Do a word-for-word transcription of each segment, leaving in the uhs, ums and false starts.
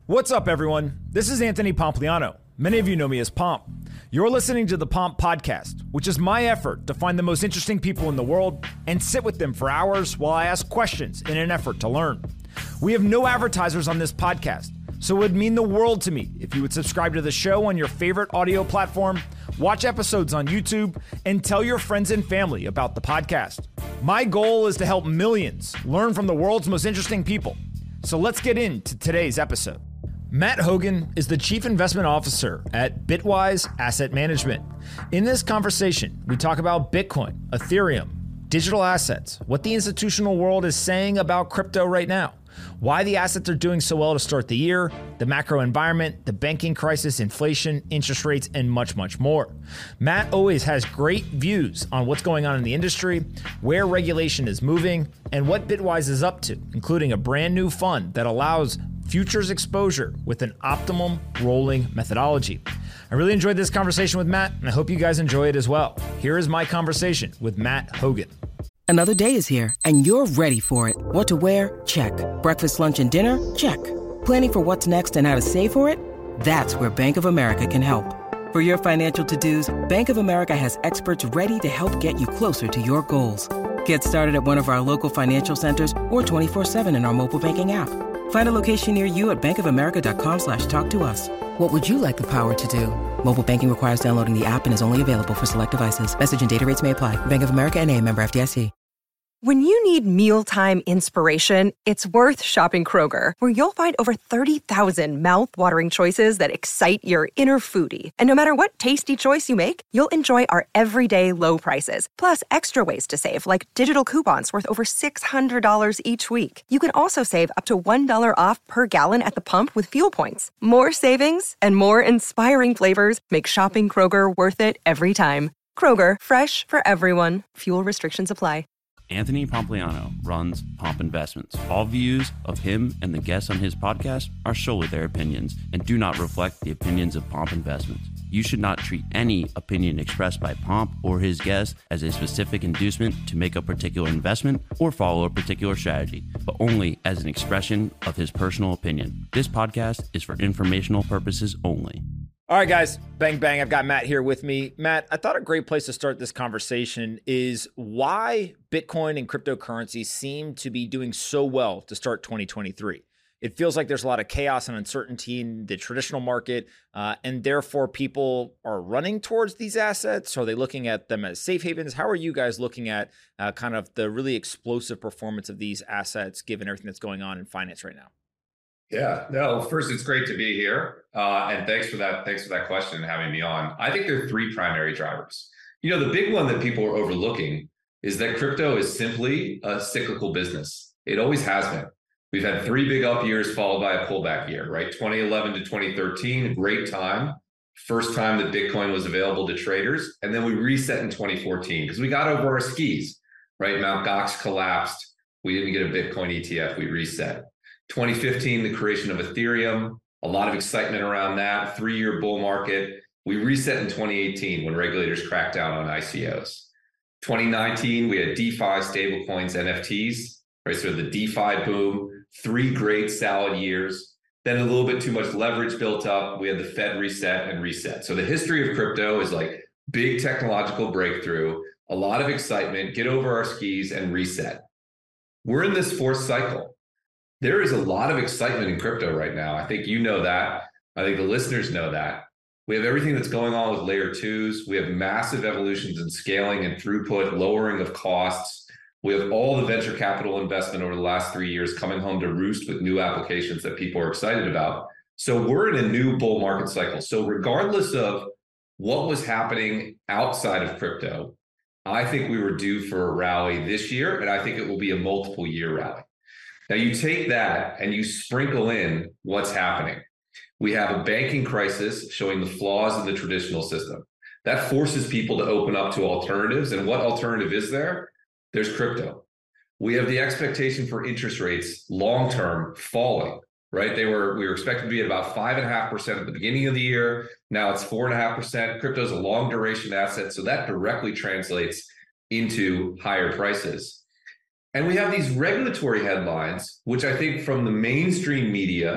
What's up, everyone? This is Anthony Pompliano. Many of you know me as Pomp. You're listening to the Pomp Podcast, which is my effort to find the most interesting people in the world and sit with them for hours while I ask questions in an effort to learn. We have no advertisers on this podcast, so it would mean the world to me if you would subscribe to the show on your favorite audio platform, watch episodes on YouTube, and tell your friends and family about the podcast. My goal is to help millions learn from the world's most interesting people. So let's get into today's episode. Matt Hougan is the Chief Investment Officer at Bitwise Asset Management. In this conversation, we talk about Bitcoin, Ethereum, digital assets, what the institutional world is saying about crypto right now, why the assets are doing so well to start the year, the macro environment, the banking crisis, inflation, interest rates, and much, much more. Matt always has great views on what's going on in the industry, where regulation is moving, and what Bitwise is up to, including a brand new fund that allows futures exposure with an optimum rolling methodology. I really enjoyed this conversation with Matt, and I hope you guys enjoy it as well. Here is my conversation with Matt Hougan. Another day is here, and you're ready for it. What to wear? Check. Breakfast, lunch, and dinner? Check. Planning for what's next and how to save for it? That's where Bank of America can help. For your financial to-dos, Bank of America has experts ready to help get you closer to your goals. Get started at one of our local financial centers or twenty-four seven in our mobile banking app. Find a location near you at bankofamerica.com slash talk to us. What would you like the power to do? Mobile banking requires downloading the app and is only available for select devices. Message and data rates may apply. Bank of America N A, member F D I C. When you need mealtime inspiration, it's worth shopping Kroger, where you'll find over thirty thousand mouth-watering choices that excite your inner foodie. And no matter what tasty choice you make, you'll enjoy our everyday low prices, plus extra ways to save, like digital coupons worth over six hundred dollars each week. You can also save up to one dollar off per gallon at the pump with fuel points. More savings and more inspiring flavors make shopping Kroger worth it every time. Kroger, fresh for everyone. Fuel restrictions apply. Anthony Pompliano runs Pomp Investments. All views of him and the guests on his podcast are solely their opinions and do not reflect the opinions of Pomp Investments. You should not treat any opinion expressed by Pomp or his guests as a specific inducement to make a particular investment or follow a particular strategy, but only as an expression of his personal opinion. This podcast is for informational purposes only. All right, guys, bang, bang. I've got Matt here with me. Matt, I thought a great place to start this conversation is why Bitcoin and cryptocurrency seem to be doing so well to start twenty twenty-three. It feels like there's a lot of chaos and uncertainty in the traditional market, uh, and therefore people are running towards these assets. Are they looking at them as safe havens? How are you guys looking at uh, kind of the really explosive performance of these assets given everything that's going on in finance right now? Yeah, no, first, it's great to be here. Uh, and thanks for that. Thanks for that question and having me on. I think there are three primary drivers. You know, the big one that people are overlooking is that crypto is simply a cyclical business. It always has been. We've had three big up years followed by a pullback year, right? twenty eleven to twenty thirteen, great time. First time that Bitcoin was available to traders. And then we reset in twenty fourteen because we got over our skis, right? Mount Gox collapsed. We didn't get a Bitcoin E T F. We reset. twenty fifteen, the creation of Ethereum, a lot of excitement around that, three-year bull market. We reset in twenty eighteen when regulators cracked down on I C Os. twenty nineteen, we had DeFi, stablecoins, N F Ts, right? So the DeFi boom, three great salad years. Then a little bit too much leverage built up. We had the Fed reset and reset. So the history of crypto is like big technological breakthrough, a lot of excitement, get over our skis and reset. We're in this fourth cycle. There is a lot of excitement in crypto right now. I think you know that. I think the listeners know that. We have everything that's going on with layer twos. We have massive evolutions in scaling and throughput, lowering of costs. We have all the venture capital investment over the last three years coming home to roost with new applications that people are excited about. So we're in a new bull market cycle. So regardless of what was happening outside of crypto, I think we were due for a rally this year, and I think it will be a multiple year rally. Now you take that and you sprinkle in what's happening. We have a banking crisis showing the flaws in the traditional system. That forces people to open up to alternatives. And what alternative is there? There's crypto. We have the expectation for interest rates long-term falling, right? They were, we were expected to be at about five and a half percent at the beginning of the year. Now it's four and a half percent. Crypto is a long duration asset. So that directly translates into higher prices. And we have these regulatory headlines, which I think from the mainstream media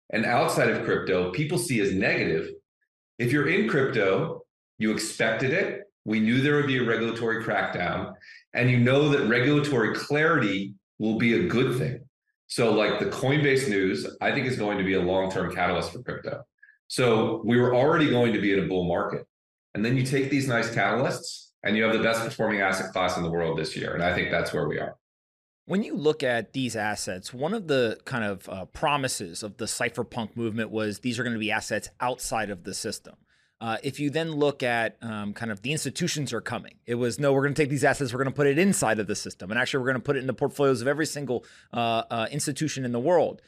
and outside of crypto, people see as negative. If you're in crypto, you expected it. We knew there would be a regulatory crackdown, and you know that regulatory clarity will be a good thing. So like the Coinbase news, I think is going to be a long-term catalyst for crypto. So we were already going to be in a bull market. And then you take these nice catalysts and you have the best performing asset class in the world this year. And I think that's where we are. When you look at these assets, one of the kind of uh, promises of the cypherpunk movement was these are going to be assets outside of the system. Uh, if you then look at um, kind of the institutions are coming, it was, no, we're going to take these assets, we're going to put it inside of the system. And actually, we're going to put it in the portfolios of every single uh, uh, institution in the world.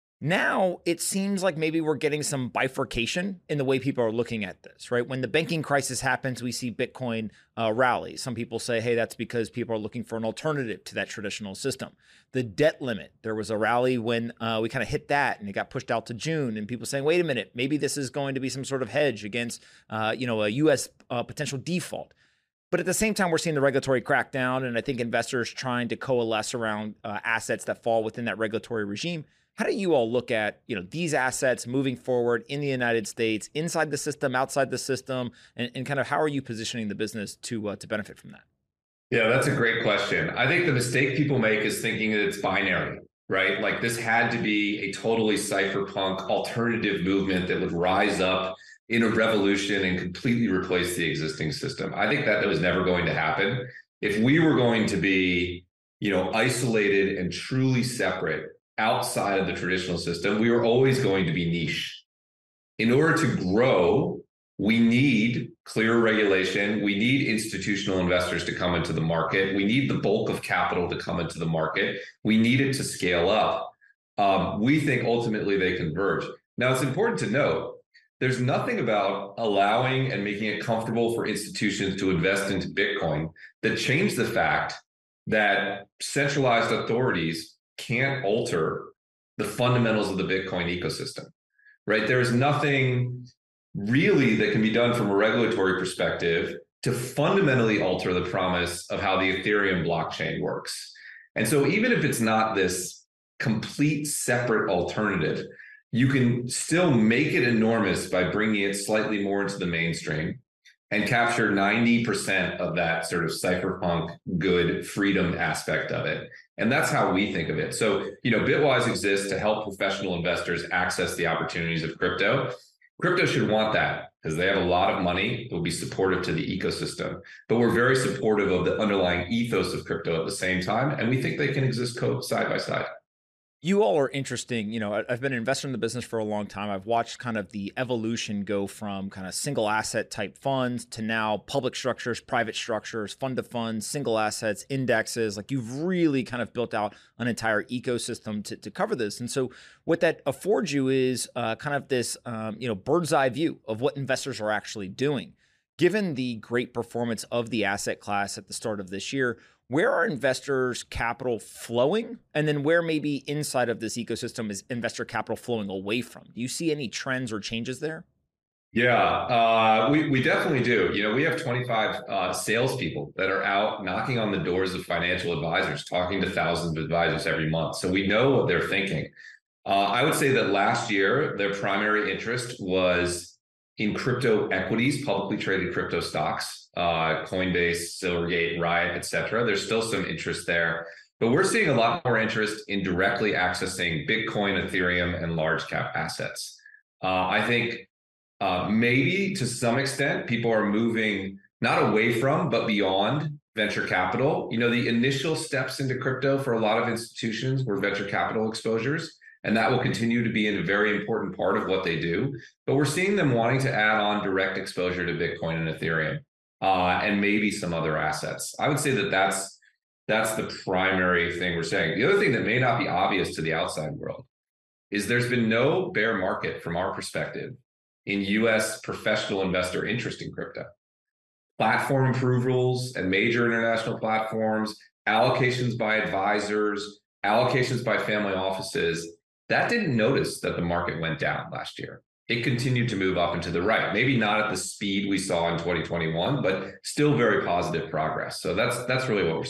Now, it seems like maybe we're getting some bifurcation in the way people are looking at this, right? When the banking crisis happens, we see Bitcoin uh, rally. Some people say, hey, that's because people are looking for an alternative to that traditional system. The debt limit, there was a rally when uh, we kind of hit that and it got pushed out to June, and people saying, wait a minute, maybe this is going to be some sort of hedge against uh, you know, a U S uh, potential default. But at the same time, we're seeing the regulatory crackdown, and I think investors trying to coalesce around uh, assets that fall within that regulatory regime. How do you all look at, you know, these assets moving forward in the United States, inside the system, outside the system, and, and kind of how are you positioning the business to uh, to benefit from that? Yeah, that's a great question. I think the mistake people make is thinking that it's binary, right? Like this had to be a totally cypherpunk alternative movement that would rise up in a revolution and completely replace the existing system. I think that, that was never going to happen. If we were going to be, you know, isolated and truly separate outside of the traditional system, we were always going to be niche. In order to grow, we need clear regulation. We need institutional investors to come into the market. We need the bulk of capital to come into the market. We need it to scale up. Um, we think ultimately they converge. Now, it's important to note, there's nothing about allowing and making it comfortable for institutions to invest into Bitcoin that changed the fact that centralized authorities can't alter the fundamentals of the Bitcoin ecosystem, right? There is nothing really that can be done from a regulatory perspective to fundamentally alter the promise of how the Ethereum blockchain works. And so even if it's not this complete separate alternative, you can still make it enormous by bringing it slightly more into the mainstream and capture ninety percent of that sort of cypherpunk good freedom aspect of it. And that's how we think of it. So, you know, Bitwise exists to help professional investors access the opportunities of crypto. Crypto should want that because they have a lot of money that will be supportive to the ecosystem. But we're very supportive of the underlying ethos of crypto at the same time. And we think they can exist co- side by side. You all are interesting. You know, I've been an investor in the business for a long time. I've watched kind of the evolution go from kind of single asset type funds to now public structures, private structures, fund to funds, single assets, indexes. Like you've really kind of built out an entire ecosystem to, to cover this. And so what that affords you is uh, kind of this, um, you know, bird's eye view of what investors are actually doing. Given the great performance of the asset class at the start of this year, where are investors' capital flowing? And then where maybe inside of this ecosystem is investor capital flowing away from? Do you see any trends or changes there? Yeah, uh, we, we definitely do. You know, we have twenty-five uh, salespeople that are out knocking on the doors of financial advisors, talking to thousands of advisors every month. So we know what they're thinking. Uh, I would say that last year, their primary interest was in crypto equities, publicly traded crypto stocks. Uh, Coinbase, Silvergate, Riot, et cetera. There's still some interest there, but we're seeing a lot more interest in directly accessing Bitcoin, Ethereum, and large cap assets. Uh, I think uh, maybe to some extent, people are moving not away from, but beyond venture capital. You know, the initial steps into crypto for a lot of institutions were venture capital exposures, and that will continue to be a very important part of what they do. But we're seeing them wanting to add on direct exposure to Bitcoin and Ethereum. Uh, and maybe some other assets. I would say that that's, that's the primary thing we're saying. The other thing that may not be obvious to the outside world is there's been no bear market from our perspective in U S professional investor interest in crypto. Platform approvals and major international platforms, allocations by advisors, allocations by family offices, that didn't notice that the market went down last year. It continued to move up and to the right, maybe not at the speed we saw in twenty twenty-one, but still very positive progress. So that's that's really what we're seeing.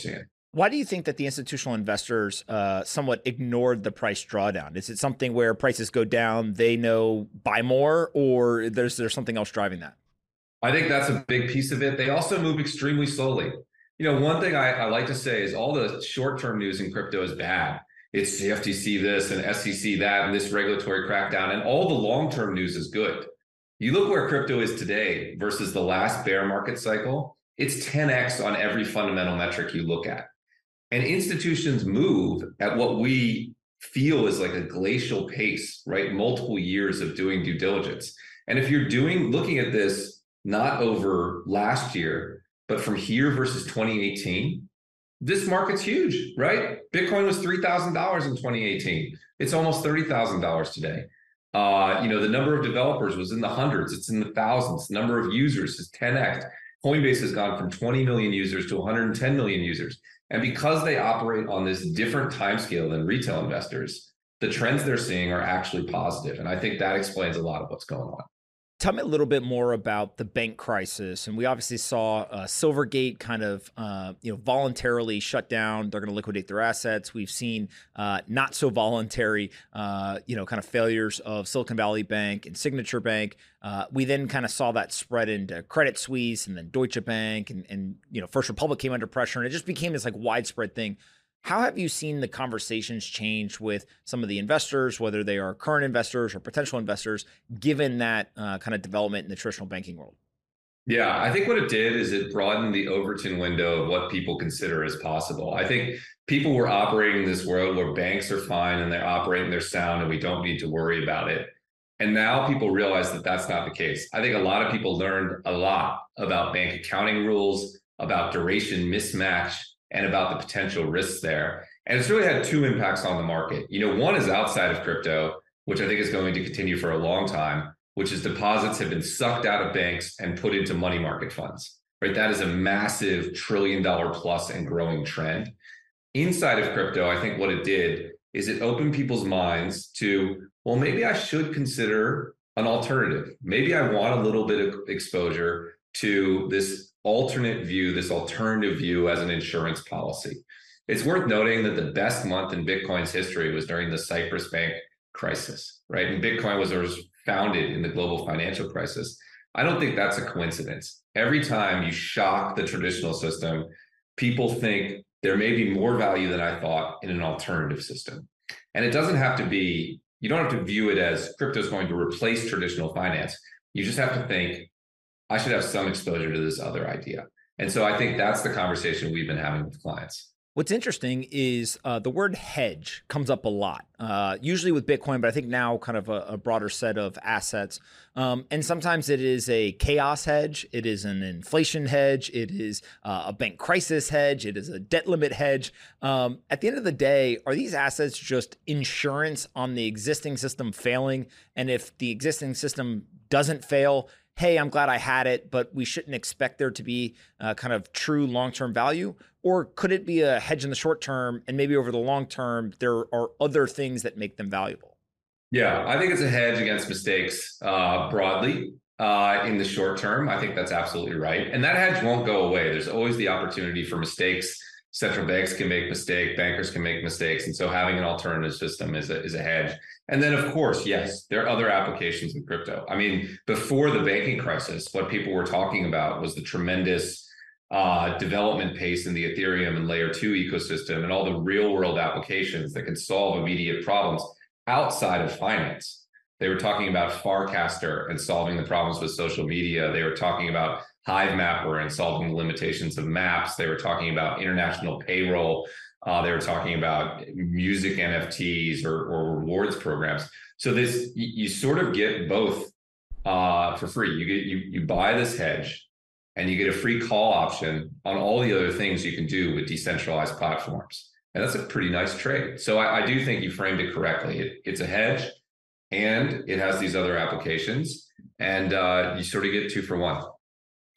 Why do you think that the institutional investors uh, somewhat ignored the price drawdown? Is it something where prices go down, they know buy more, or there's there's something else driving that? I think that's a big piece of it. They also move extremely slowly. You know, one thing I, I like to say is all the short-term news in crypto is bad. It's the F T C this and S E C that and this regulatory crackdown, and all the long-term news is good. You look where crypto is today versus the last bear market cycle, it's ten X on every fundamental metric you look at. And institutions move at what we feel is like a glacial pace, right? Multiple years of doing due diligence. And if you're doing, looking at this, not over last year, but from here versus twenty eighteen, this market's huge, right? Bitcoin was three thousand dollars in twenty eighteen. It's almost thirty thousand dollars today. Uh, you know, the number of developers was in the hundreds. It's in the thousands. The number of users is ten X. Coinbase has gone from twenty million users to one hundred ten million users. And because they operate on this different timescale than retail investors, the trends they're seeing are actually positive. And I think that explains a lot of what's going on. Tell me a little bit more about the bank crisis. And we obviously saw uh, Silvergate kind of, uh, you know, voluntarily shut down. They're going to liquidate their assets. We've seen uh, not so voluntary, uh, you know, kind of failures of Silicon Valley Bank and Signature Bank. Uh, we then kind of saw that spread into Credit Suisse and then Deutsche Bank, and, and you know, First Republic came under pressure, and it just became this like widespread thing. How have you seen the conversations change with some of the investors, whether they are current investors or potential investors, given that uh, kind of development in the traditional banking world? Yeah, I think what it did is it broadened the Overton window of what people consider as possible. I think people were operating in this world where banks are fine and they're operating, they're sound, and we don't need to worry about it. And now people realize that that's not the case. I think a lot of people learned a lot about bank accounting rules, about duration mismatch, and about the potential risks there. And it's really had two impacts on the market. You know, one is outside of crypto, which I think is going to continue for a long time, which is deposits have been sucked out of banks and put into money market funds, right? That is a massive trillion dollar plus and growing trend. Inside of crypto, I think what it did is it opened people's minds to, well, maybe I should consider an alternative. Maybe I want a little bit of exposure to this alternate view, this alternative view as an insurance policy. It's worth noting that the best month in Bitcoin's history was during the Cyprus Bank crisis, right? And Bitcoin was, was founded in the global financial crisis. I don't think that's a coincidence. Every time you shock the traditional system, people think there may be more value than I thought in an alternative system. And it doesn't have to be, you don't have to view it as crypto is going to replace traditional finance. You just have to think, I should have some exposure to this other idea. And so I think that's the conversation we've been having with clients. What's interesting is uh, the word hedge comes up a lot, uh, usually with Bitcoin, but I think now kind of a, a broader set of assets. Um, and sometimes it is a chaos hedge. It is an inflation hedge. It is uh, a bank crisis hedge. It is a debt limit hedge. Um, at the end of the day, are these assets just insurance on the existing system failing? And if the existing system doesn't fail, hey, I'm glad I had it, but we shouldn't expect there to be uh, kind of true long-term value? Or could it be a hedge in the short term, and maybe over the long term, there are other things that make them valuable? Yeah, I think it's a hedge against mistakes uh, broadly uh, in the short term. I think that's absolutely right. And that hedge won't go away. There's always the opportunity for mistakes. Central banks can make mistakes, bankers can make mistakes. And so having an alternative system is a, is a hedge. And then, of course, yes, there are other applications in crypto. I mean, before the banking crisis, what people were talking about was the tremendous uh, development pace in the Ethereum and layer two ecosystem and all the real world applications that can solve immediate problems outside of finance. They were talking about Farcaster and solving the problems with social media. They were talking about Hivemapper and solving the limitations of maps. They were talking about international payroll. Uh, they were talking about music N F Ts or, or rewards programs. So this, you, you sort of get both uh, for free. You get you you buy this hedge, and you get a free call option on all the other things you can do with decentralized platforms. And that's a pretty nice trade. So I, I do think you framed it correctly. It, it's a hedge, and it has these other applications, and uh, you sort of get two for one.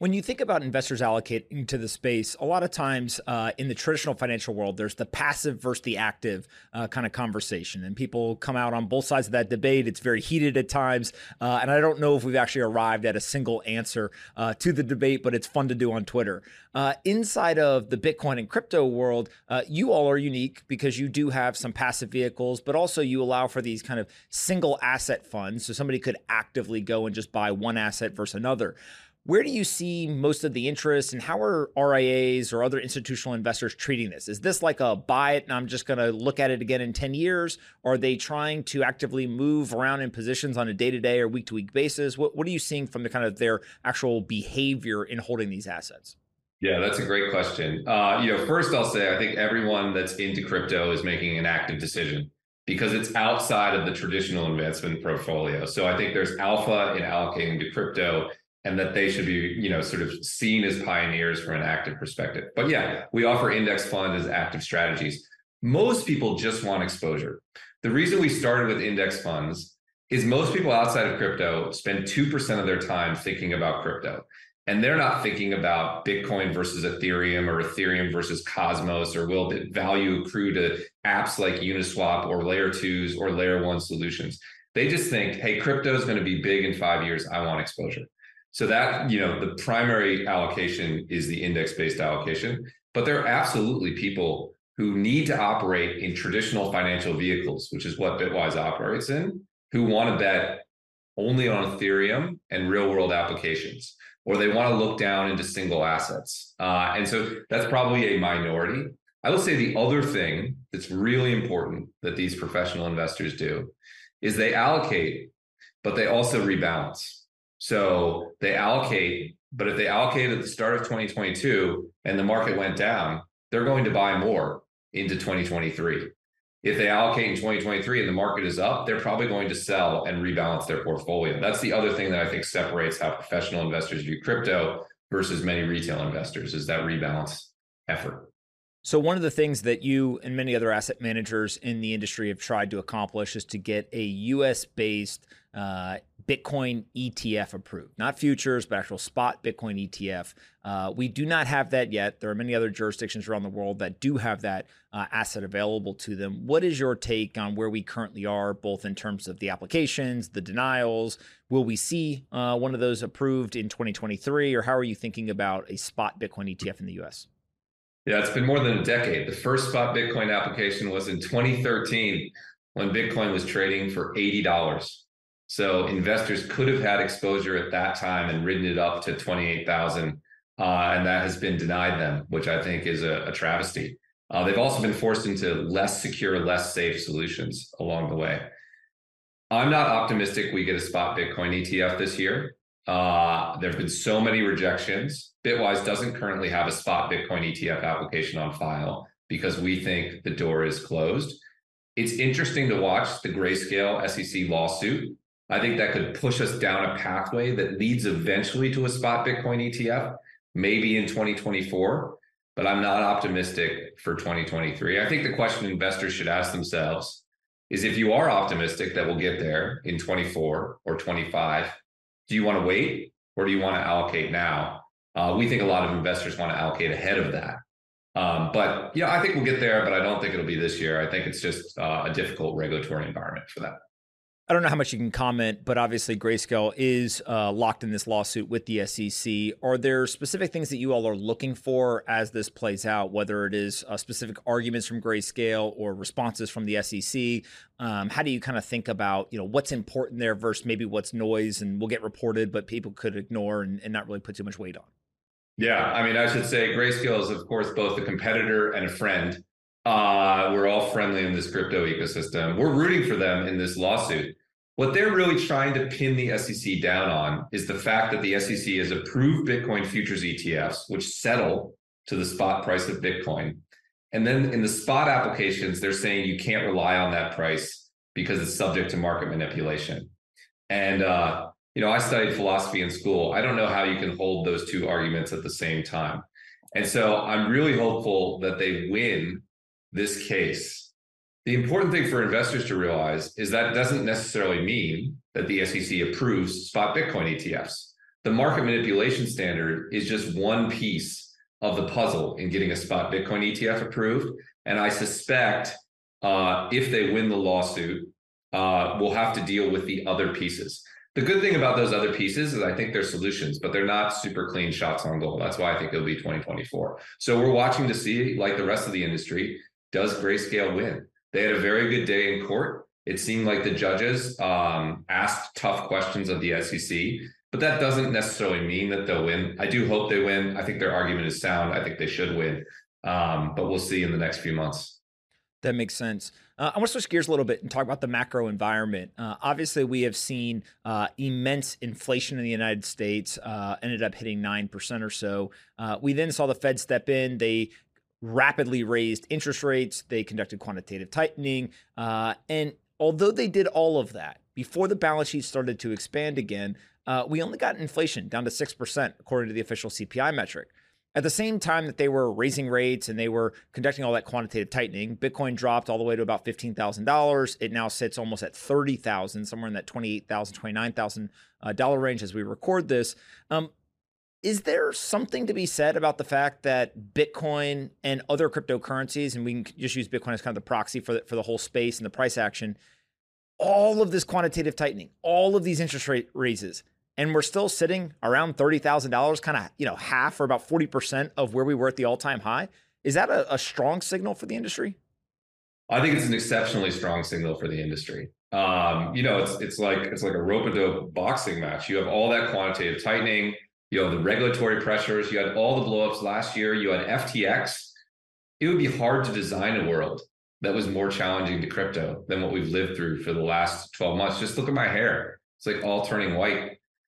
When you think about investors allocating to the space, a lot of times uh, in the traditional financial world, there's the passive versus the active uh, kind of conversation. And people come out on both sides of that debate. It's very heated at times. Uh, and I don't know if we've actually arrived at a single answer uh, to the debate, but it's fun to do on Twitter. Uh, inside of the Bitcoin and crypto world, uh, you all are unique because you do have some passive vehicles, but also you allow for these kind of single asset funds. So somebody could actively go and just buy one asset versus another. Where do you see most of the interest, and how are R I As or other institutional investors treating this? Is this like a buy it and I'm just going to look at it again in ten years? Or are they trying to actively move around in positions on a day-to-day or week-to-week basis? What, what are you seeing from the kind of their actual behavior in holding these assets? Yeah, that's a great question. Uh, you know, first I'll say I think everyone that's into crypto is making an active decision because it's outside of the traditional investment portfolio. So I think there's alpha in allocating to crypto, and that they should be, you know, sort of seen as pioneers from an active perspective. But yeah, we offer index fund as active strategies. Most people just want exposure. The reason we started with index funds is most people outside of crypto spend two percent of their time thinking about crypto. And they're not thinking about Bitcoin versus Ethereum or Ethereum versus Cosmos, or will the value accrue to apps like Uniswap or layer twos or layer one solutions. They just think, hey, crypto is going to be big in five years. I want exposure. So that, you know, the primary allocation is the index-based allocation, but there are absolutely people who need to operate in traditional financial vehicles, which is what Bitwise operates in, who want to bet only on Ethereum and real-world applications, or they want to look down into single assets. Uh, and so that's probably a minority. I will say the other thing that's really important that these professional investors do is they allocate, but they also rebalance. So they allocate, but if they allocate at the start of twenty twenty-two and the market went down, they're going to buy more into twenty twenty-three. If they allocate in twenty twenty-three and the market is up, they're probably going to sell and rebalance their portfolio. That's the other thing that I think separates how professional investors view crypto versus many retail investors, is that rebalance effort. So one of the things that you and many other asset managers in the industry have tried to accomplish is to get a U S-based uh, Bitcoin E T F approved, not futures, but actual spot Bitcoin E T F. Uh, we do not have that yet. There are many other jurisdictions around the world that do have that uh, asset available to them. What is your take on where we currently are, both in terms of the applications, the denials? Will we see uh, one of those approved in twenty twenty-three, or how are you thinking about a spot Bitcoin E T F in the U S? Yeah, it's been more than a decade. The first spot Bitcoin application was in twenty thirteen when Bitcoin was trading for eighty dollars. So investors could have had exposure at that time and ridden it up to twenty-eight thousand, uh, and that has been denied them, which I think is a, a travesty. Uh, they've also been forced into less secure, less safe solutions along the way. I'm not optimistic we get a spot Bitcoin E T F this year. Uh, there have been so many rejections. Bitwise doesn't currently have a spot Bitcoin E T F application on file because we think the door is closed. It's interesting to watch the Grayscale S E C lawsuit. I think that could push us down a pathway that leads eventually to a spot Bitcoin E T F, maybe in twenty twenty-four, but I'm not optimistic for twenty twenty-three. I think the question investors should ask themselves is, if you are optimistic that we'll get there in twenty-four or twenty-five, do you want to wait or do you want to allocate now? Uh, we think a lot of investors want to allocate ahead of that. Um, but yeah, I think we'll get there, but I don't think it'll be this year. I think it's just uh, a difficult regulatory environment for that. I don't know how much you can comment, but obviously Grayscale is uh, locked in this lawsuit with the S E C. Are there specific things that you all are looking for as this plays out, whether it is uh, specific arguments from Grayscale or responses from the S E C? Um, how do you kind of think about, you know, what's important there versus maybe what's noise and will get reported, but people could ignore and, and not really put too much weight on? Yeah, I mean, I should say Grayscale is, of course, both a competitor and a friend. Uh, we're all friendly in this crypto ecosystem. We're rooting for them in this lawsuit. What they're really trying to pin the S E C down on is the fact that the S E C has approved Bitcoin futures E T Fs, which settle to the spot price of Bitcoin. And then in the spot applications, they're saying you can't rely on that price because it's subject to market manipulation. And, uh, you know, I studied philosophy in school. I don't know how you can hold those two arguments at the same time. And so I'm really hopeful that they win this case. The important thing for investors to realize is that doesn't necessarily mean that the S E C approves spot Bitcoin E T Fs. the market manipulation standard is just one piece of the puzzle in getting a spot Bitcoin E T F approved. And I suspect uh, if they win the lawsuit, uh, we'll have to deal with the other pieces. The good thing about those other pieces is I think they're solutions, but they're not super clean shots on goal. That's why I think it'll be twenty twenty-four. So we're watching to see, like the rest of the industry, does Grayscale win? They had a very good day in court. It seemed like the judges um, asked tough questions of the S E C, but that doesn't necessarily mean that they'll win. I do hope they win. I think their argument is sound. I think they should win, um, but we'll see in the next few months. That makes sense. Uh, I want to switch gears a little bit and talk about the macro environment. Uh, obviously, we have seen uh, immense inflation in the United States, uh, ended up hitting nine percent or so. Uh, we then saw the Fed step in. They rapidly raised interest rates. They conducted quantitative tightening. Uh, and although they did all of that, before the balance sheet started to expand again, uh, we only got inflation down to six percent, according to the official C P I metric. At the same time that they were raising rates and they were conducting all that quantitative tightening, Bitcoin dropped all the way to about fifteen thousand dollars. It now sits almost at thirty thousand dollars, somewhere in that twenty-eight thousand dollars, twenty-nine thousand dollars uh, range as we record this. Um, is there something to be said about the fact that Bitcoin and other cryptocurrencies, and we can just use Bitcoin as kind of the proxy for the, for the whole space and the price action, all of this quantitative tightening, all of these interest rate raises, and we're still sitting around thirty thousand dollars, kind of, you know, half or about forty percent of where we were at the all-time high? Is that a, a strong signal for the industry? I think it's an exceptionally strong signal for the industry. Um, you know, it's it's like it's like a rope-a-dope boxing match. You have all that quantitative tightening, you have the regulatory pressures, you had all the blowups last year, you had F T X. It would be hard to design a world that was more challenging to crypto than what we've lived through for the last twelve months. Just look at my hair. It's like all turning white.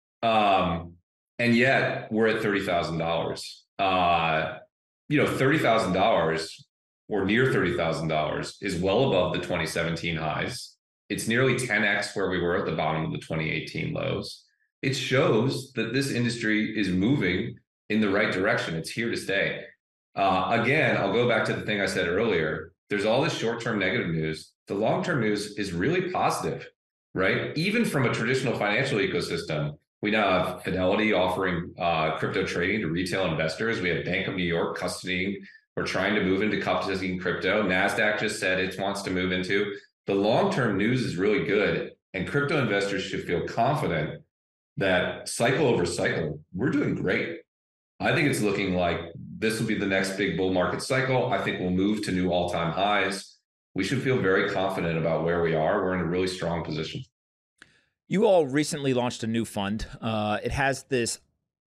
Um, and yet we're at thirty thousand dollars. Uh, you know, thirty thousand dollars or near thirty thousand dollars is well above the twenty seventeen highs. It's nearly ten X where we were at the bottom of the twenty eighteen lows. It shows that this industry is moving in the right direction. It's here to stay. Uh, again, I'll go back to the thing I said earlier. There's all this short-term negative news. The long-term news is really positive, right? Even from a traditional financial ecosystem, we now have Fidelity offering uh, crypto trading to retail investors. We have Bank of New York custodying. We're trying to move into custodying crypto. NASDAQ just said it wants to move into. The long-term news is really good, and crypto investors should feel confident that cycle over cycle, we're doing great. I think it's looking like this will be the next big bull market cycle. I think we'll move to new all-time highs. We should feel very confident about where we are. We're in a really strong position. You all recently launched a new fund. Uh, it has this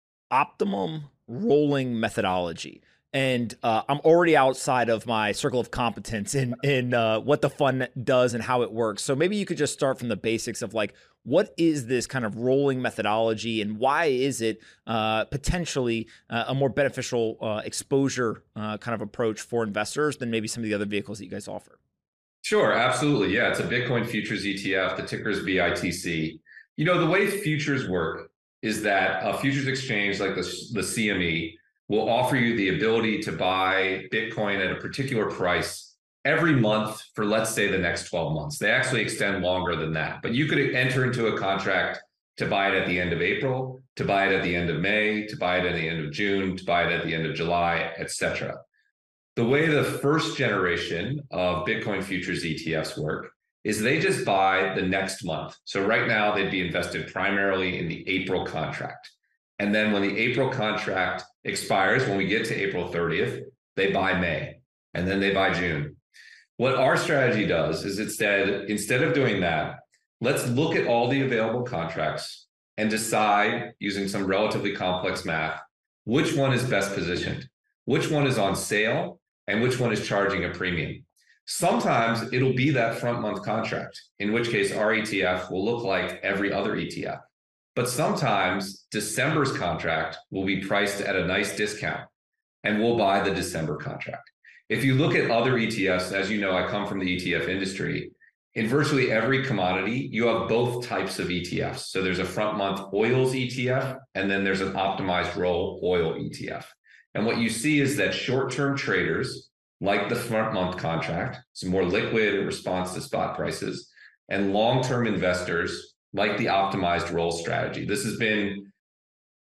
optimum rolling methodology. And uh, I'm already outside of my circle of competence in, in uh, what the fund does and how it works. So maybe you could just start from the basics of like, what is this kind of rolling methodology and why is it uh, potentially uh, a more beneficial uh, exposure uh, kind of approach for investors than maybe some of the other vehicles that you guys offer? Sure, absolutely. Yeah, it's a Bitcoin futures E T F. The ticker is B I T C. You know, the way futures work is that a futures exchange like the, the C M E will offer you the ability to buy Bitcoin at a particular price every month for, let's say, the next twelve months. They actually extend longer than that. But you could enter into a contract to buy it at the end of April, to buy it at the end of May, to buy it at the end of June, to buy it at the end of July, et cetera. The way the first generation of Bitcoin futures E T Fs work is they just buy the next month. So right now they'd be invested primarily in the April contract. And then when the April contract expires, when we get to April thirtieth, they buy May, and then they buy June. What our strategy does is instead, instead of doing that, let's look at all the available contracts and decide, using some relatively complex math, which one is best positioned, which one is on sale, and which one is charging a premium. Sometimes it'll be that front month contract, in which case our E T F will look like every other E T F. But sometimes December's contract will be priced at a nice discount, and we'll buy the December contract. If you look at other E T Fs, as you know, I come from the E T F industry, in virtually every commodity, you have both types of E T Fs. So there's a front month oils E T F, and then there's an optimized roll oil E T F. And what you see is that short-term traders, like the front month contract, it's more liquid in response to spot prices, and long-term investors like the optimized roll strategy. This has been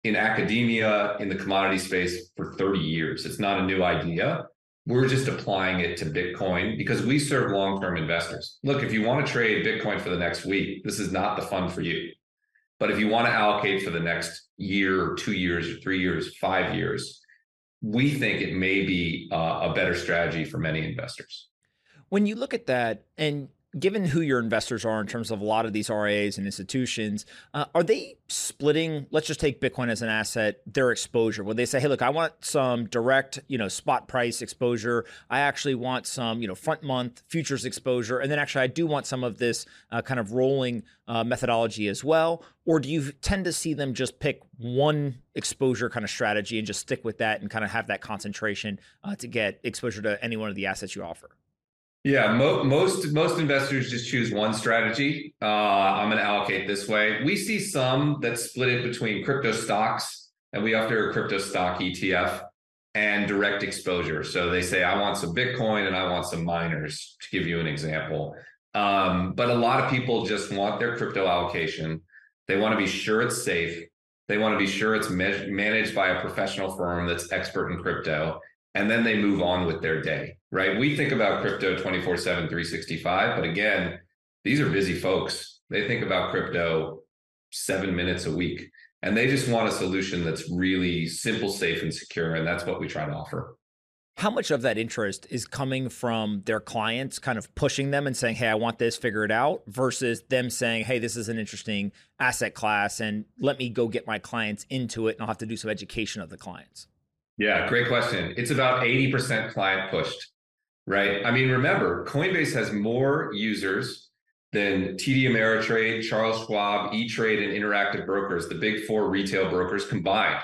in academia, in the commodity space for thirty years. It's not a new idea. We're just applying it to Bitcoin because we serve long-term investors. Look, if you want to trade Bitcoin for the next week, this is not the fund for you. But if you want to allocate for the next year, or two years, or three years, five years, we think it may be uh, a better strategy for many investors. When you look at that, and given who your investors are in terms of a lot of these R I As and institutions, uh, are they splitting, let's just take Bitcoin as an asset, their exposure? Will they say, hey, look, I want some direct, you know, spot price exposure. I actually want some, you know, front month futures exposure. And then actually I do want some of this uh, kind of rolling uh, methodology as well. Or do you tend to see them just pick one exposure kind of strategy and just stick with that and kind of have that concentration uh, to get exposure to any one of the assets you offer? Yeah, mo- most most investors just choose one strategy. Uh, I'm going to allocate this way. We see some that split it between crypto stocks, and we offer a crypto stock E T F, and direct exposure. So they say, I want some Bitcoin and I want some miners, to give you an example. Um, but a lot of people just want their crypto allocation. They want to be sure it's safe. They want to be sure it's me- managed by a professional firm that's expert in crypto. And then they move on with their day, right? We think about crypto twenty-four seven, three sixty-five, but again, these are busy folks. They think about crypto seven minutes a week, and they just want a solution that's really simple, safe, and secure, and that's what we try to offer. How much of that interest is coming from their clients kind of pushing them and saying, hey, I want this, figure it out, versus them saying, hey, this is an interesting asset class, and let me go get my clients into it, and I'll have to do some education of the clients? Yeah, great question. It's about eighty percent client pushed, right? I mean, remember, Coinbase has more users than T D Ameritrade, Charles Schwab, E-Trade, and Interactive Brokers, the big four retail brokers combined.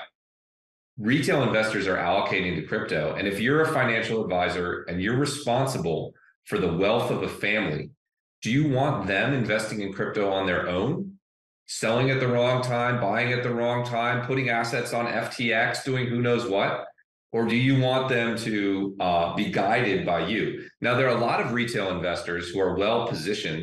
Retail investors are allocating to crypto. And if you're a financial advisor and you're responsible for the wealth of a family, do you want them investing in crypto on their own? Selling at the wrong time, buying at the wrong time, putting assets on F T X, doing who knows what? Or do you want them to uh, be guided by you? Now, there are a lot of retail investors who are well positioned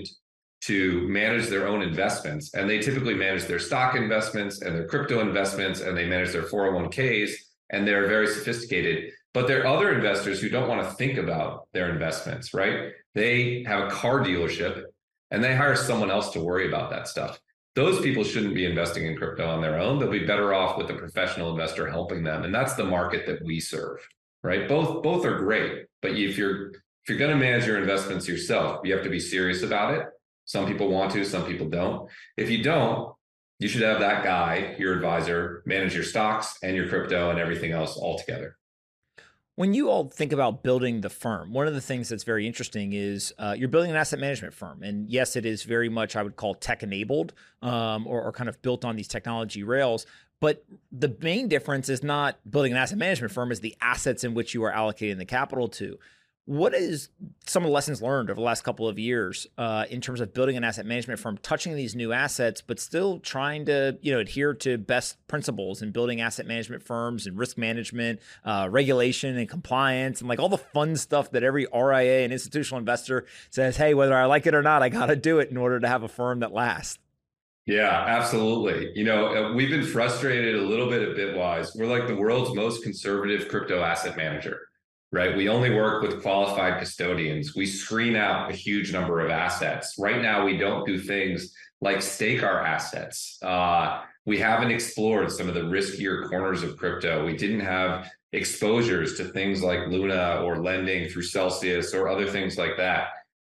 to manage their own investments, and they typically manage their stock investments and their crypto investments, and they manage their four oh one Ks, and they're very sophisticated. But there are other investors who don't want to think about their investments, right? They have a car dealership and they hire someone else to worry about that stuff. Those people shouldn't be investing in crypto on their own. They'll be better off with a professional investor helping them. And that's the market that we serve, right? Both, both are great, but if you're, if you're going to manage your investments yourself, you have to be serious about it. Some people want to, some people don't. If you don't, you should have that guy, your advisor, manage your stocks and your crypto and everything else all together. When you all think about building the firm, one of the things that's very interesting is uh, you're building an asset management firm. And yes, it is very much, I would call tech enabled um, or, or kind of built on these technology rails. But the main difference is not building an asset management firm, is the assets in which you are allocating the capital to. What is some of the lessons learned over the last couple of years uh, in terms of building an asset management firm, touching these new assets, but still trying to, you know, adhere to best principles in building asset management firms and risk management, uh, regulation and compliance, and like all the fun stuff that every R I A and institutional investor says, hey, whether I like it or not, I got to do it in order to have a firm that lasts. Yeah, absolutely. You know, we've been frustrated a little bit at Bitwise. We're like the world's most conservative crypto asset manager. Right? We only work with qualified custodians. We screen out a huge number of assets. Right now, we don't do things like stake our assets. Uh, we haven't explored some of the riskier corners of crypto. We didn't have exposures to things like Luna or lending through Celsius or other things like that.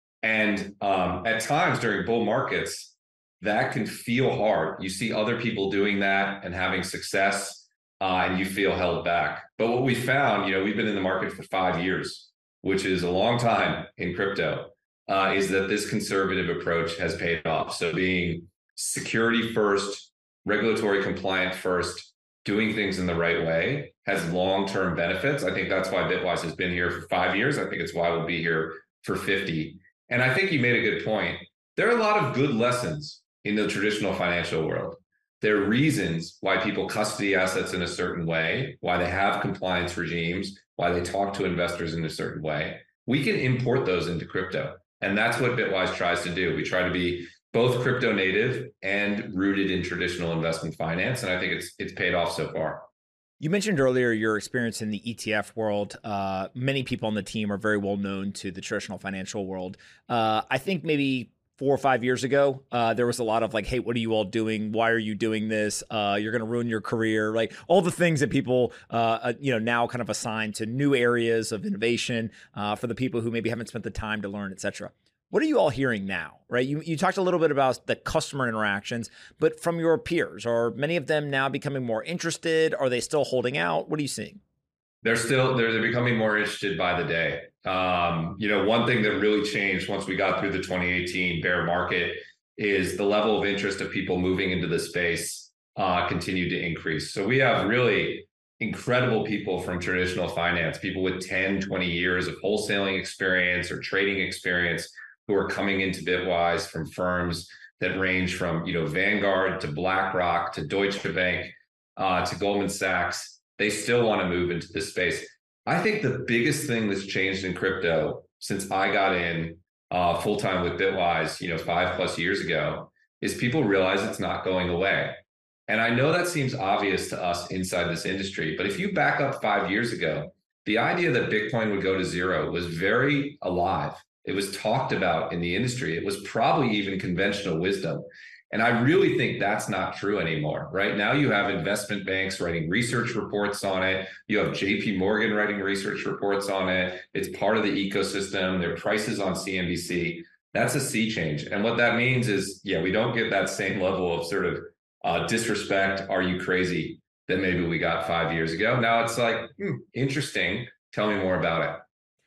And um, at times during bull markets, that can feel hard. You see other people doing that and having success. Uh, and you feel held back. But what we found, you know, we've been in the market for five years, which is a long time in crypto, uh, is that this conservative approach has paid off. So being security first, regulatory compliant first, doing things in the right way has long-term benefits. I think that's why Bitwise has been here for five years. I think it's why we'll be here for fifty. And I think you made a good point. There are a lot of good lessons in the traditional financial world. There are reasons why people custody assets in a certain way, why they have compliance regimes, why they talk to investors in a certain way. We can import those into crypto. And that's what Bitwise tries to do. We try to be both crypto native and rooted in traditional investment finance. And I think it's it's paid off so far. You mentioned earlier your experience in the E T F world. Uh, many people on the team are very well known to the traditional financial world. Uh, I think maybe four or five years ago, uh, there was a lot of like, hey, what are you all doing? Why are you doing this? Uh, you're going to ruin your career, right? All the things that people, uh, uh, you know, now kind of assign to new areas of innovation uh, for the people who maybe haven't spent the time to learn, et cetera. What are you all hearing now, right? You you talked a little bit about the customer interactions, but from your peers, are many of them now becoming more interested? Are they still holding out? What are you seeing? They're still, they're, they're becoming more interested by the day. Um, you know, one thing that really changed once we got through the twenty eighteen bear market is the level of interest of people moving into the space uh, continued to increase. So we have really incredible people from traditional finance, people with ten, twenty years of wholesaling experience or trading experience who are coming into Bitwise from firms that range from, you know, Vanguard to BlackRock to Deutsche Bank uh, to Goldman Sachs. They still want to move into this space. I think the biggest thing that's changed in crypto since I got in uh, full-time with Bitwise, you know, five plus years ago, is people realize it's not going away. And I know that seems obvious to us inside this industry, but if you back up five years ago, the idea that Bitcoin would go to zero was very alive. It was talked about in the industry. It was probably even conventional wisdom. And I really think that's not true anymore. Right now, you have investment banks writing research reports on it. You have J P Morgan writing research reports on it. It's part of the ecosystem. There are prices on C N B C. That's a sea change. And what that means is, yeah, we don't get that same level of sort of uh, disrespect. Are you crazy? That maybe we got five years ago. Now it's like, hmm, interesting. Tell me more about it.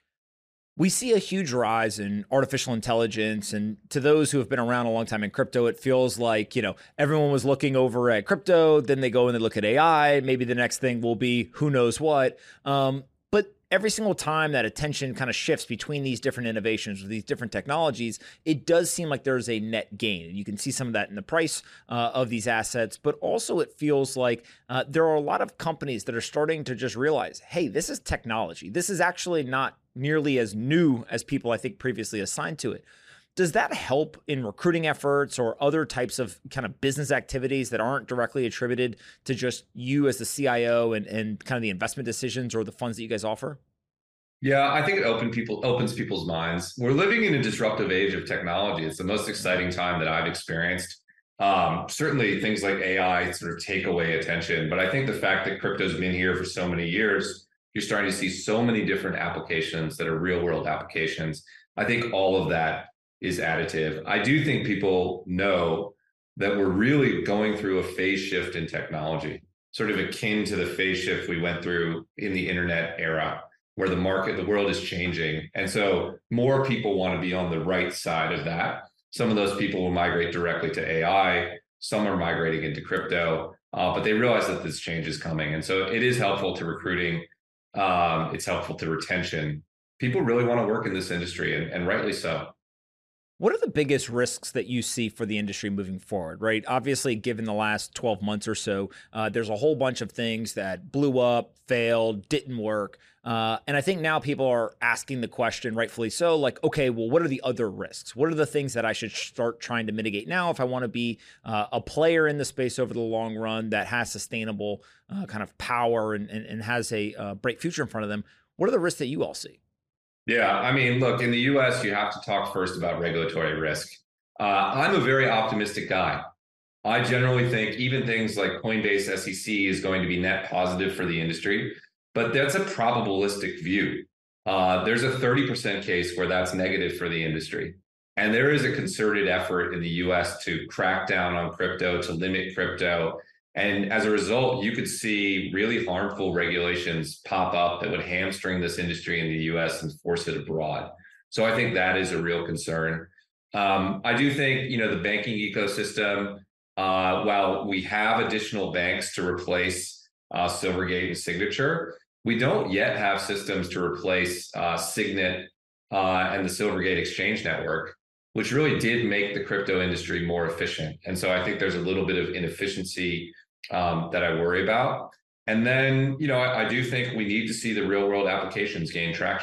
We see a huge rise in artificial intelligence, and to those who have been around a long time in crypto, it feels like, you know, everyone was looking over at crypto, then they go and they look at A I. Maybe the next thing will be who knows what. Um, but every single time that attention kind of shifts between these different innovations or these different technologies, it does seem like there's a net gain. And you can see some of that in the price uh, of these assets, but also it feels like uh, there are a lot of companies that are starting to just realize, hey, this is technology. This is actually not nearly as new as people, I think, previously assigned to it. Does that help in recruiting efforts or other types of kind of business activities that aren't directly attributed to just you as the C I O and, and kind of the investment decisions or the funds that you guys offer? Yeah, I think it open people, opens people's minds. We're living in a disruptive age of technology. It's the most exciting time that I've experienced. Um, certainly things like A I sort of take away attention, but I think the fact that crypto's been here for so many years, you're starting to see so many different applications that are real world applications. I think all of that is additive. I do think people know that we're really going through a phase shift in technology, sort of akin to the phase shift we went through in the internet era, where the market, the world is changing. And so more people want to be on the right side of that. Some of those people will migrate directly to A I. Some are migrating into crypto, uh, but they realize that this change is coming. And so it is helpful to recruiting. Um, it's helpful to retention. People really want to work in this industry, and, and rightly so. What are the biggest risks that you see for the industry moving forward, right? Obviously, given the last twelve months or so, uh, there's a whole bunch of things that blew up, failed, didn't work. Uh, and I think now people are asking the question, rightfully so, like, okay, well, what are the other risks? What are the things that I should start trying to mitigate now if I want to be uh, a player in the space over the long run that has sustainable uh, kind of power and, and, and has a uh, bright future in front of them? What are the risks that you all see? Yeah, I mean, look, in the U S, you have to talk first about regulatory risk. Uh, I'm a very optimistic guy. I generally think even things like Coinbase S E C is going to be net positive for the industry, but that's a probabilistic view. Uh, there's a thirty percent case where that's negative for the industry. And there is a concerted effort in the U S to crack down on crypto, to limit crypto. And as a result, you could see really harmful regulations pop up that would hamstring this industry in the U S and force it abroad. So I think that is a real concern. Um, I do think, you know, the banking ecosystem, uh, while we have additional banks to replace uh, Silvergate and Signature, we don't yet have systems to replace uh, Signet uh, and the Silvergate Exchange Network, which really did make the crypto industry more efficient. And so I think there's a little bit of inefficiency um, that I worry about. And then, you know, I, I do think we need to see the real world applications gain traction.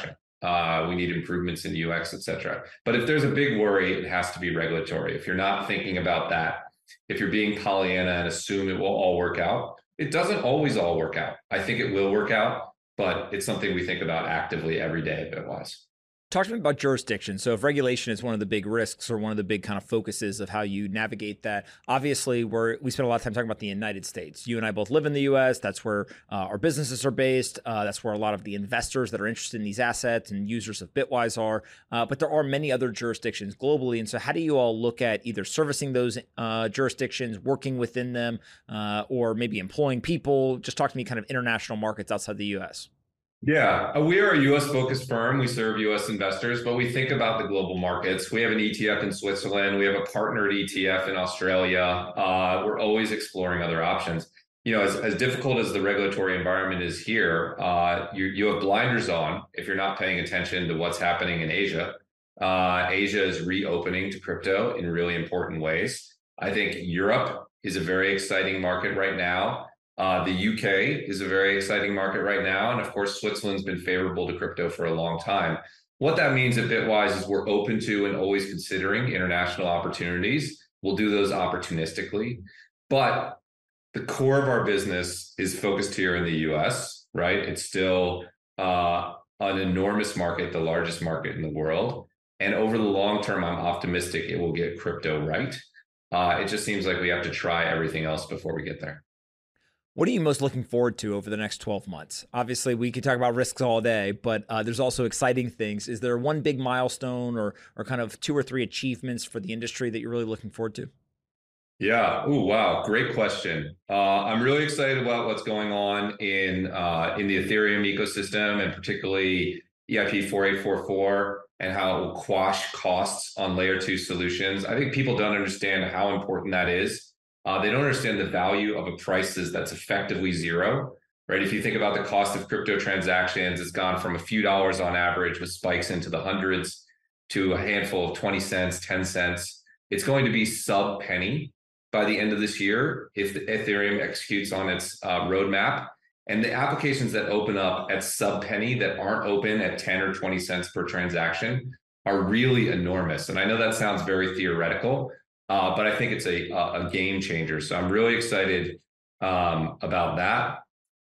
Uh, we need improvements in U X, et cetera. But if there's a big worry, it has to be regulatory. If you're not thinking about that, if you're being Pollyanna and assume it will all work out, it doesn't always all work out. I think it will work out, but it's something we think about actively every day at Bitwise. Talk to me about jurisdiction. So if regulation is one of the big risks or one of the big kind of focuses of how you navigate that, obviously we're, we spend a lot of time talking about the United States. You and I both live in the U S. That's where uh, our businesses are based. Uh, that's where a lot of the investors that are interested in these assets and users of Bitwise are. Uh, but there are many other jurisdictions globally. And so how do you all look at either servicing those uh, jurisdictions, working within them, uh, or maybe employing people? Just talk to me kind of international markets outside the U S. Yeah, we are a U S focused firm. We serve U S investors, but we think about the global markets. We have an E T F in Switzerland. We have a partnered E T F in Australia. Uh, we're always exploring other options. You know, as, as difficult as the regulatory environment is here, uh, you, you have blinders on if you're not paying attention to what's happening in Asia. Uh, Asia is reopening to crypto in really important ways. I think Europe is a very exciting market right now. Uh, the U K is a very exciting market right now. And of course, Switzerland's been favorable to crypto for a long time. What that means at Bitwise is we're open to and always considering international opportunities. We'll do those opportunistically. But the core of our business is focused here in the U S, right? It's still uh, an enormous market, the largest market in the world. And over the long term, I'm optimistic it will get crypto right. Uh, it just seems like we have to try everything else before we get there. What are you most looking forward to over the next twelve months? Obviously, we could talk about risks all day, but uh, there's also exciting things. Is there one big milestone or or kind of two or three achievements for the industry that you're really looking forward to? Yeah. Oh, wow. Great question. Uh, I'm really excited about what's going on in uh, in the Ethereum ecosystem, and particularly E I P four eight four four, and how it will quash costs on layer two solutions. I think people don't understand how important that is. Uh, they don't understand the value of a prices that's effectively zero, right? If you think about the cost of crypto transactions, it's gone from a few dollars on average with spikes into the hundreds to a handful of twenty cents, ten cents. It's going to be sub penny by the end of this year if the Ethereum executes on its uh, roadmap. And the applications that open up at sub penny that aren't open at ten or twenty cents per transaction are really enormous. And I know that sounds very theoretical, Uh, but I think it's a, a game changer. So I'm really excited um, about that.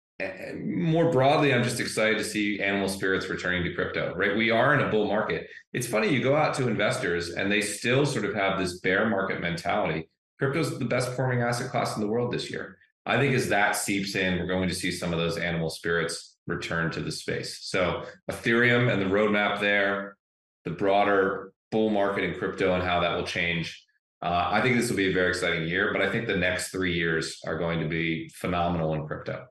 And more broadly, I'm just excited to see animal spirits returning to crypto, right? We are in a bull market. It's funny, you go out to investors and they still sort of have this bear market mentality. Crypto's the best performing asset class in the world this year. I think as that seeps in, we're going to see some of those animal spirits return to the space. So Ethereum and the roadmap there, the broader bull market in crypto and how that will change. Uh, I think this will be a very exciting year, but I think the next three years are going to be phenomenal in crypto.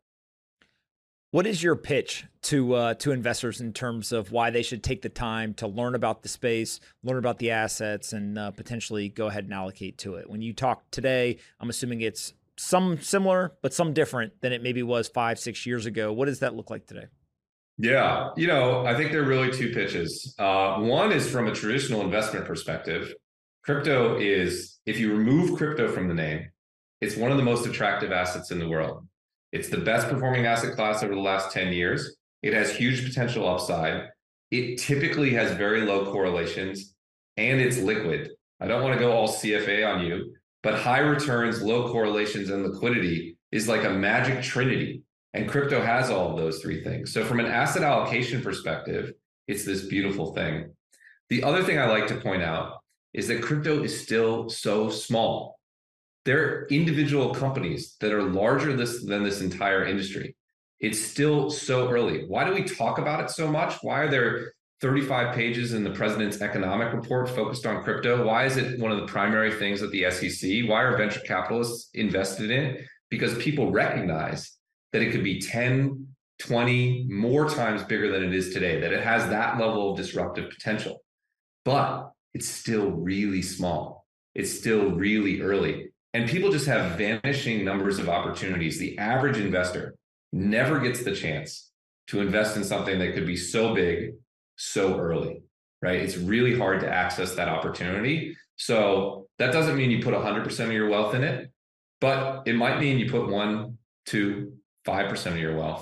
What is your pitch to uh, to investors in terms of why they should take the time to learn about the space, learn about the assets, and uh, potentially go ahead and allocate to it? When you talk today, I'm assuming it's some similar, but some different than it maybe was five, six years ago. What does that look like today? Yeah, you know, I think there are really two pitches. Uh, one is from a traditional investment perspective. Crypto is, if you remove crypto from the name, it's one of the most attractive assets in the world. It's the best performing asset class over the last ten years. It has huge potential upside. It typically has very low correlations, and it's liquid. I don't want to go all C F A on you, but high returns, low correlations, and liquidity is like a magic trinity. And crypto has all of those three things. So from an asset allocation perspective, it's this beautiful thing. The other thing I like to point out is that crypto is still so small. There are individual companies that are larger this, than this entire industry. It's still so early. Why do we talk about it so much? Why are there thirty-five pages in the president's economic report focused on crypto? Why is it one of the primary things at the S E C? Why are venture capitalists invested in it? Because people recognize that it could be ten, twenty more times bigger than it is today, that it has that level of disruptive potential. But it's still really small. It's still really early. And people just have vanishing numbers of opportunities. The average investor never gets the chance to invest in something that could be so big, so early, right? It's really hard to access that opportunity. So that doesn't mean you put one hundred percent of your wealth in it, but it might mean you put one, two, five percent of your wealth.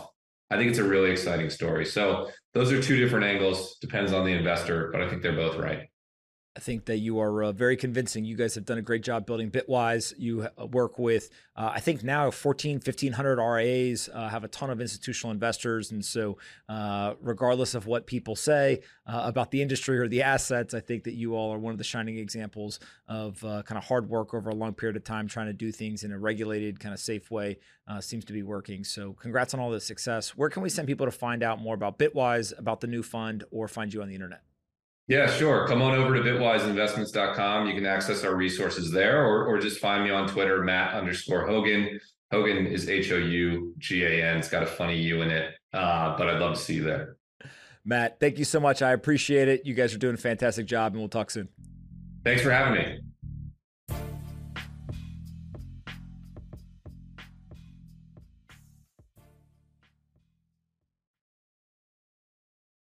I think it's a really exciting story. So those are two different angles, depends on the investor, but I think they're both right. I think that you are uh, very convincing. You guys have done a great job building Bitwise. You work with, uh, I think now fourteen, fifteen hundred R I As, uh, have a ton of institutional investors. And so uh, regardless of what people say uh, about the industry or the assets, I think that you all are one of the shining examples of uh, kind of hard work over a long period of time, trying to do things in a regulated, kind of safe way. Uh, seems to be working. So congrats on all the success. Where can we send people to find out more about Bitwise, about the new fund, or find you on the internet? Yeah, sure. Come on over to bitwise investments dot com. You can access our resources there, or or just find me on Twitter, Matt underscore Hougan. Hougan is H O U G A N. It's got a funny U in it, uh, but I'd love to see you there. Matt, thank you so much. I appreciate it. You guys are doing a fantastic job, and we'll talk soon. Thanks for having me.